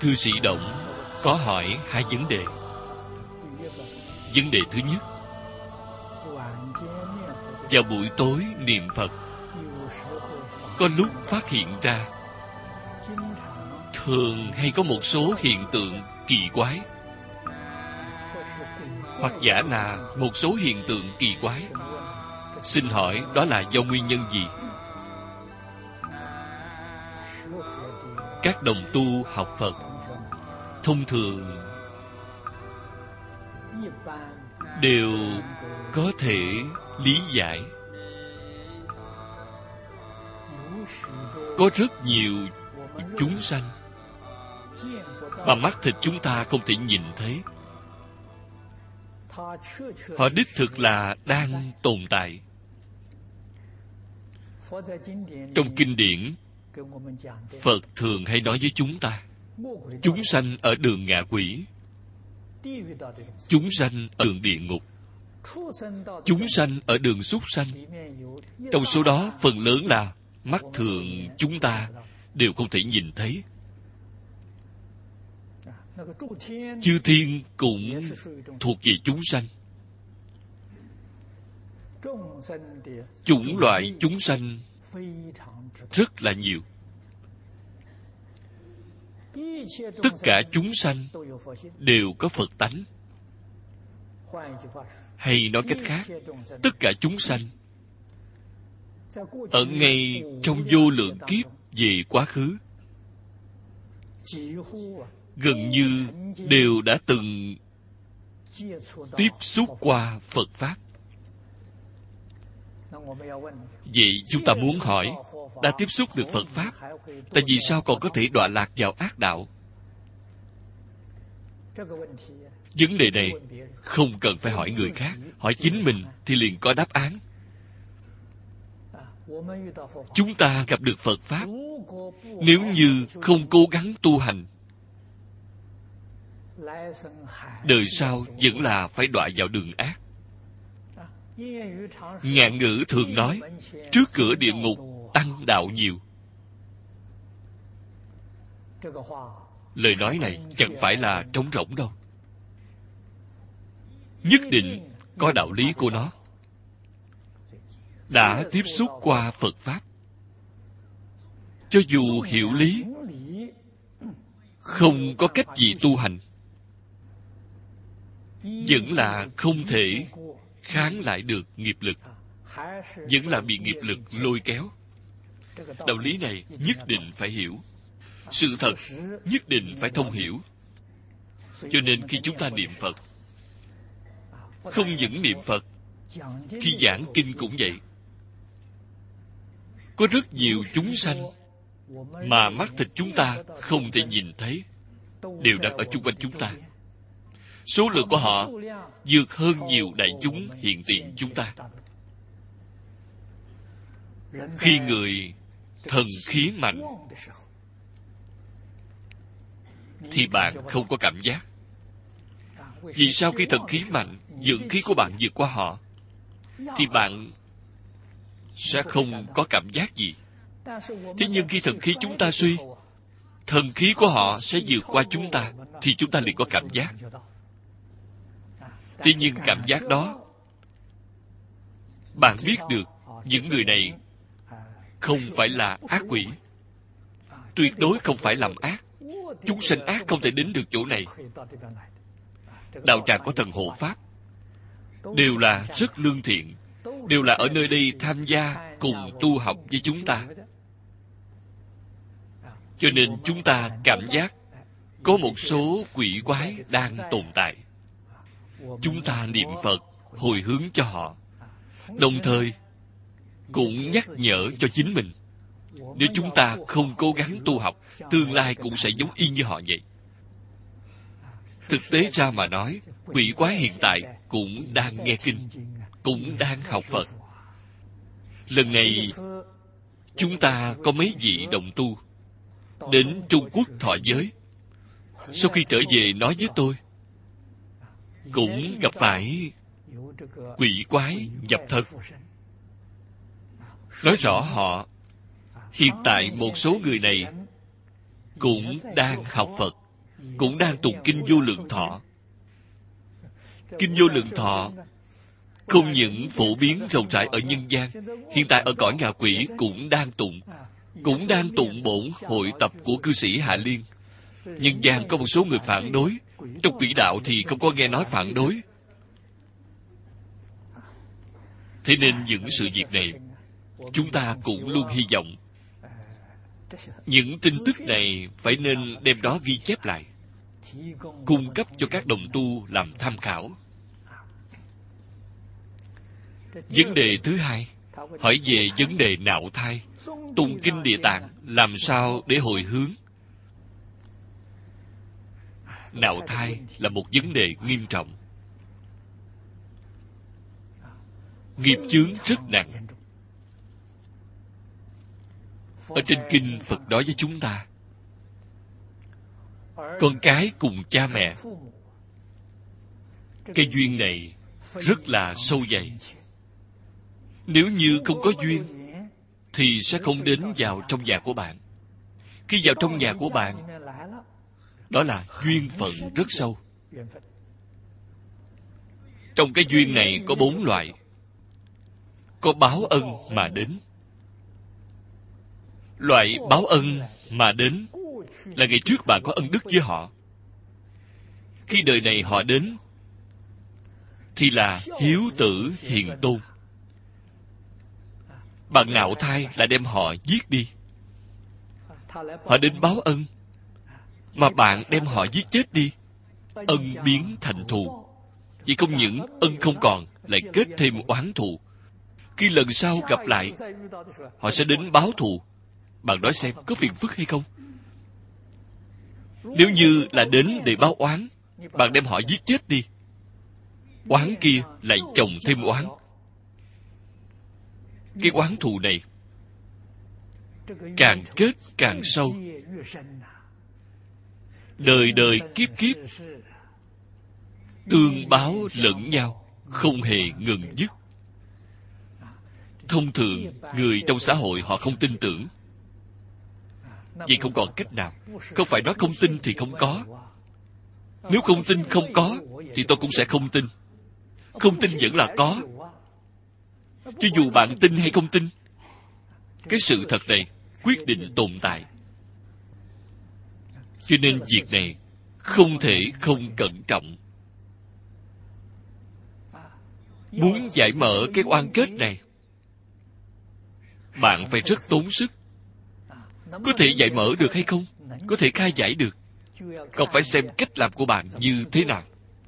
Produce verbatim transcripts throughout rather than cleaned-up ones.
Thư sĩ Động có hỏi hai vấn đề. Vấn đề thứ nhất, vào buổi tối niệm Phật, có lúc phát hiện ra thường hay có một số hiện tượng kỳ quái, hoặc giả là một số hiện tượng kỳ quái. Xin hỏi đó là do nguyên nhân gì? Các đồng tu học Phật thông thường đều có thể lý giải. Có rất nhiều chúng sanh mà mắt thịt chúng ta không thể nhìn thấy. Họ đích thực là đang tồn tại. Trong kinh điển, Phật thường hay nói với chúng ta, chúng sanh ở đường ngạ quỷ, chúng sanh ở đường địa ngục, chúng sanh ở đường súc sanh. Trong số đó, phần lớn là mắt thường chúng ta đều không thể nhìn thấy. Chư thiên cũng thuộc về chúng sanh. Chủng loại chúng sanh rất là nhiều. Tất cả chúng sanh đều có Phật tánh. Hay nói cách khác, tất cả chúng sanh ở ngay trong vô lượng kiếp về quá khứ, gần như đều đã từng tiếp xúc qua Phật Pháp. Vậy chúng ta muốn hỏi, đã tiếp xúc được Phật Pháp, tại vì sao còn có thể đọa lạc vào ác đạo? Vấn đề này không cần phải hỏi người khác, hỏi chính mình thì liền có đáp án. Chúng ta gặp được Phật Pháp, nếu như không cố gắng tu hành, đời sau vẫn là phải đọa vào đường ác. Ngạn ngữ thường nói, trước cửa địa ngục tăng đạo nhiều. Lời nói này chẳng phải là trống rỗng đâu, nhất định có đạo lý của nó. Đã tiếp xúc qua Phật Pháp, cho dù hiểu lý, không có cách gì tu hành, vẫn là không thể kháng lại được nghiệp lực, vẫn là bị nghiệp lực lôi kéo. Đạo lý này nhất định phải hiểu, sự thật nhất định phải thông hiểu. Cho nên khi chúng ta niệm Phật, không những niệm Phật, khi giảng kinh cũng vậy. Có rất nhiều chúng sanh mà mắt thịt chúng ta không thể nhìn thấy, đều đang ở chung quanh chúng ta. Số lượng của họ vượt hơn nhiều đại chúng hiện tiền chúng ta. Khi người thần khí mạnh thì bạn không có cảm giác. Vì sao khi thần khí mạnh, dưỡng khí của bạn vượt qua họ, thì bạn sẽ không có cảm giác gì. Thế nhưng khi thần khí chúng ta suy, thần khí của họ sẽ vượt qua chúng ta, thì chúng ta liền có cảm giác. Tuy nhiên cảm giác đó, bạn biết được những người này không phải là ác quỷ, tuyệt đối không phải làm ác. Chúng sanh ác không thể đến được chỗ này. Đạo tràng có thần hộ pháp đều là rất lương thiện, đều là ở nơi đây tham gia cùng tu học với chúng ta. Cho nên chúng ta cảm giác có một số quỷ quái đang tồn tại. Chúng ta niệm Phật hồi hướng cho họ, đồng thời cũng nhắc nhở cho chính mình. Nếu chúng ta không cố gắng tu học, tương lai cũng sẽ giống y như họ vậy. Thực tế ra mà nói, quỷ quái hiện tại cũng đang nghe kinh, cũng đang học Phật. Lần này, chúng ta có mấy vị đồng tu đến Trung Quốc thọ giới. Sau khi trở về nói với tôi, cũng gặp phải quỷ quái nhập thân. Nói rõ họ, hiện tại một số người này cũng đang học Phật, cũng đang tụng kinh Vô Lượng Thọ. Kinh Vô Lượng Thọ không những phổ biến rộng rãi ở nhân gian, hiện tại ở cõi ngạ quỷ cũng đang tụng, cũng đang tụng bổn hội tập của cư sĩ Hạ Liên. Nhân gian có một số người phản đối, trong quỷ đạo thì không có nghe nói phản đối. Thế nên những sự việc này, chúng ta cũng luôn hy vọng những tin tức này phải nên đem đó ghi chép lại, cung cấp cho các đồng tu làm tham khảo. Vấn đề thứ hai, hỏi về vấn đề nạo thai. Tụng kinh Địa Tạng làm sao để hồi hướng? Nạo thai là một vấn đề nghiêm trọng, nghiệp chướng rất nặng. Ở trên kinh Phật nói với chúng ta, con cái cùng cha mẹ, cái duyên này rất là sâu dày. Nếu như không có duyên thì sẽ không đến vào trong nhà của bạn. Khi vào trong nhà của bạn, đó là duyên phận rất sâu. Trong cái duyên này có bốn loại. Có báo ân mà đến. Loại báo ân mà đến là ngày trước bạn có ân đức với họ. Khi đời này họ đến thì là hiếu tử hiền tôn. Bạn nạo thai là đem họ giết đi. Họ đến báo ân, mà bạn đem họ giết chết đi. Ân biến thành thù. Vì không những ân không còn, lại kết thêm oán thù. Khi lần sau gặp lại, họ sẽ đến báo thù. Bạn nói xem có phiền phức hay không? Nếu như là đến để báo oán, bạn đem họ giết chết đi, oán kia lại chồng thêm oán. Cái oán thù này càng kết càng sâu, đời đời kiếp kiếp tương báo lẫn nhau, không hề ngừng dứt. Thông thường người trong xã hội họ không tin tưởng, vì không còn cách nào. Không phải nói không tin thì không có. Nếu không tin không có thì tôi cũng sẽ không tin. Không tin vẫn là có. Cho dù bạn tin hay không tin, cái sự thật này quyết định tồn tại. Cho nên việc này không thể không cẩn trọng. Muốn giải mở cái oan kết này, bạn phải rất tốn sức. Có thể giải mở được hay không? Có thể khai giải được, còn phải xem cách làm của bạn như thế nào.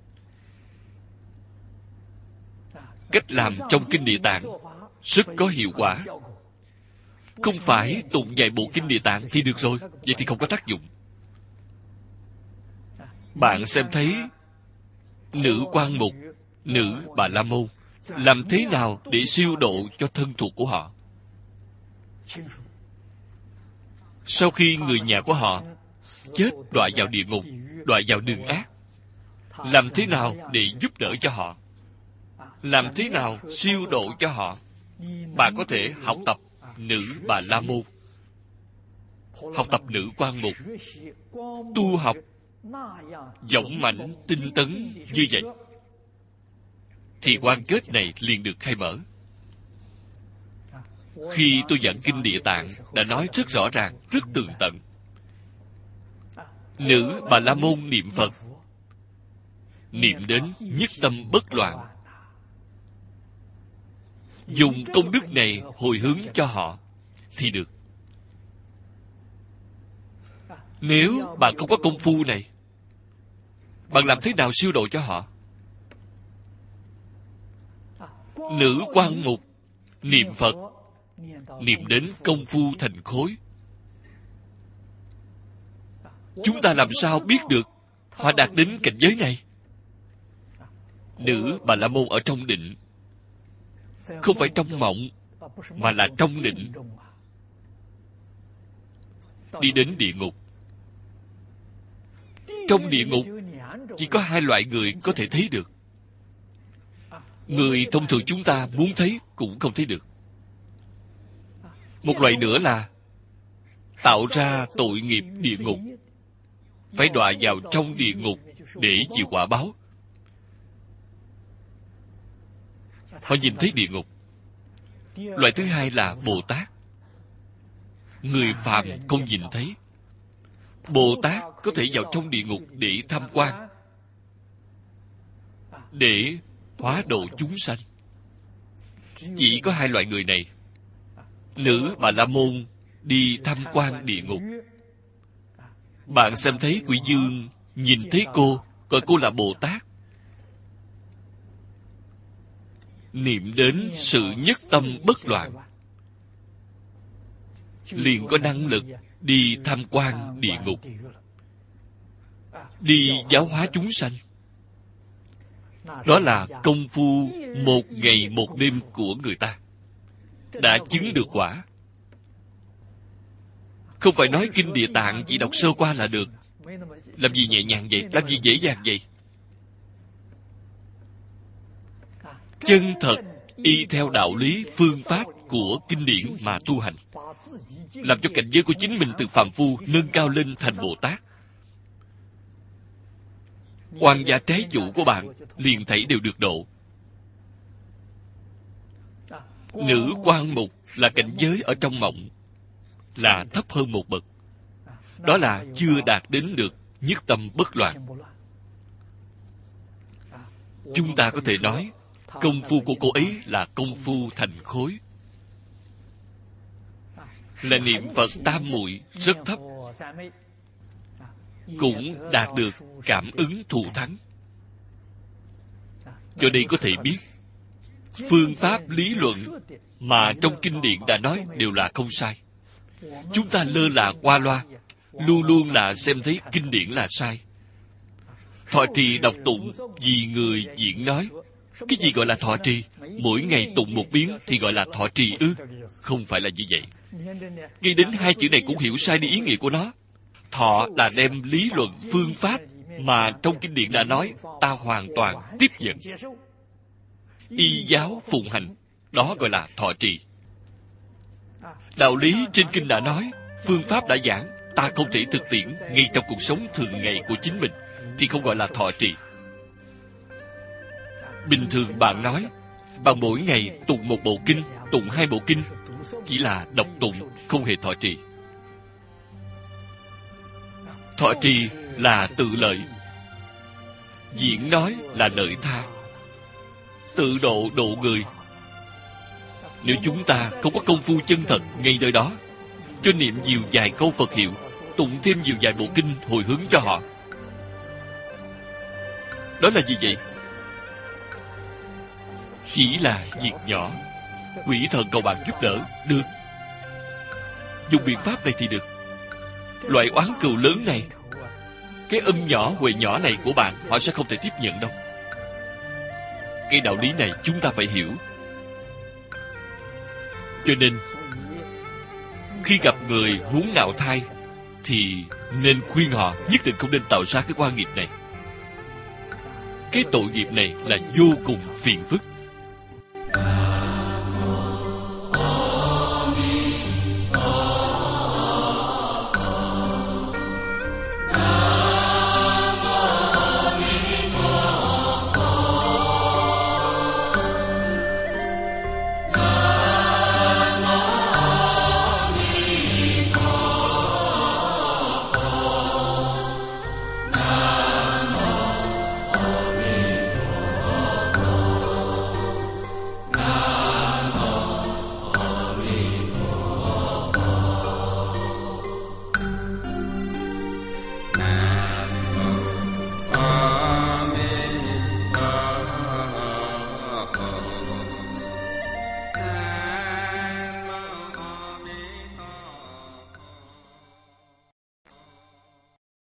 Cách làm trong kinh Địa Tạng rất có hiệu quả. Không phải tụng vài bộ kinh Địa Tạng thì được rồi, vậy thì không có tác dụng. Bạn xem thấy nữ quan mục, nữ Bà La Môn làm thế nào để siêu độ cho thân thuộc của họ. Sau khi người nhà của họ chết đọa vào địa ngục, đọa vào đường ác, làm thế nào để giúp đỡ cho họ, làm thế nào siêu độ cho họ. Bạn có thể học tập nữ Bà La Môn, học tập nữ quan mục, tu học dũng mãnh tinh tấn như vậy, thì quan kết này liền được khai mở. Khi tôi giảng kinh Địa Tạng đã nói rất rõ ràng, rất tường tận. Nữ Bà La Môn niệm Phật, niệm đến nhất tâm bất loạn, dùng công đức này hồi hướng cho họ thì được. Nếu bạn không có công phu này, bạn làm thế nào siêu độ cho họ? Nữ quan mục niệm Phật, niệm đến công phu thành khối. Chúng ta làm sao biết được họ đạt đến cảnh giới này? Nữ Bà La Môn ở trong định, không phải trong mộng, mà là trong định. Đi đến địa ngục. Trong địa ngục chỉ có hai loại người có thể thấy được. Người thông thường chúng ta muốn thấy cũng không thấy được. Một loại nữa là tạo ra tội nghiệp địa ngục, phải đọa vào trong địa ngục để chịu quả báo. Họ nhìn thấy địa ngục. Loại thứ hai là Bồ Tát. Người phàm không nhìn thấy. Bồ Tát có thể vào trong địa ngục để tham quan, để hóa độ chúng sanh. Chỉ có hai loại người này. Nữ Bà La Môn đi tham quan địa ngục. Bạn xem thấy quỷ dương nhìn thấy cô, gọi cô là Bồ Tát. Niệm đến sự nhất tâm bất loạn, liền có năng lực đi tham quan địa ngục, đi giáo hóa chúng sanh. Đó là công phu một ngày một đêm của người ta, đã chứng được quả. Không phải nói kinh Địa Tạng chỉ đọc sơ qua là được. Làm gì nhẹ nhàng vậy? Làm gì dễ dàng vậy? Chân thật y theo đạo lý phương pháp của kinh điển mà tu hành, làm cho cảnh giới của chính mình từ phàm phu nâng cao lên thành Bồ Tát. Oan gia trái chủ của bạn liền thảy đều được độ. Nữ quan mục là cảnh giới ở trong mộng, là thấp hơn một bậc. Đó là chưa đạt đến được nhất tâm bất loạn. Chúng ta có thể nói công phu của cô ấy là công phu thành khối, là niệm Phật tam muội rất thấp, cũng đạt được cảm ứng thù thắng. Do đây có thể biết phương pháp lý luận mà trong kinh điển đã nói đều là không sai. Chúng ta lơ là qua loa, luôn luôn là xem thấy kinh điển là sai. Thọ trì đọc tụng vì người diễn nói. Cái gì gọi là thọ trì? Mỗi ngày tụng một biến thì gọi là thọ trì ư? Không phải là như vậy. Ngay đến hai chữ này cũng hiểu sai đi ý nghĩa của nó. Thọ là đem lý luận phương pháp mà trong kinh điển đã nói, ta hoàn toàn tiếp nhận, y giáo phụng hành. Đó gọi là thọ trì. Đạo lý trên kinh đã nói, phương pháp đã giảng, ta không thể thực tiễn ngay trong cuộc sống thường ngày của chính mình, thì không gọi là thọ trì. Bình thường bạn nói, bạn mỗi ngày tụng một bộ kinh, tụng hai bộ kinh, chỉ là đọc tụng, không hề thọ trì. Thọ trì là tự lợi, diễn nói là lợi tha, tự độ độ người. Nếu chúng ta không có công phu chân thật ngay nơi đó, cho niệm nhiều vài câu Phật hiệu, tụng thêm nhiều vài bộ kinh hồi hướng cho họ, đó là gì vậy? Chỉ là việc nhỏ. Quỷ thần cầu bạn giúp đỡ, được. Dùng biện pháp này thì được. Loại oán cừu lớn này, cái ân nhỏ huệ nhỏ này của bạn, họ sẽ không thể tiếp nhận đâu. Cái đạo lý này chúng ta phải hiểu. Cho nên khi gặp người muốn nạo thai thì nên khuyên họ nhất định không nên tạo ra cái oan nghiệp này. Cái tội nghiệp này là vô cùng phiền phức.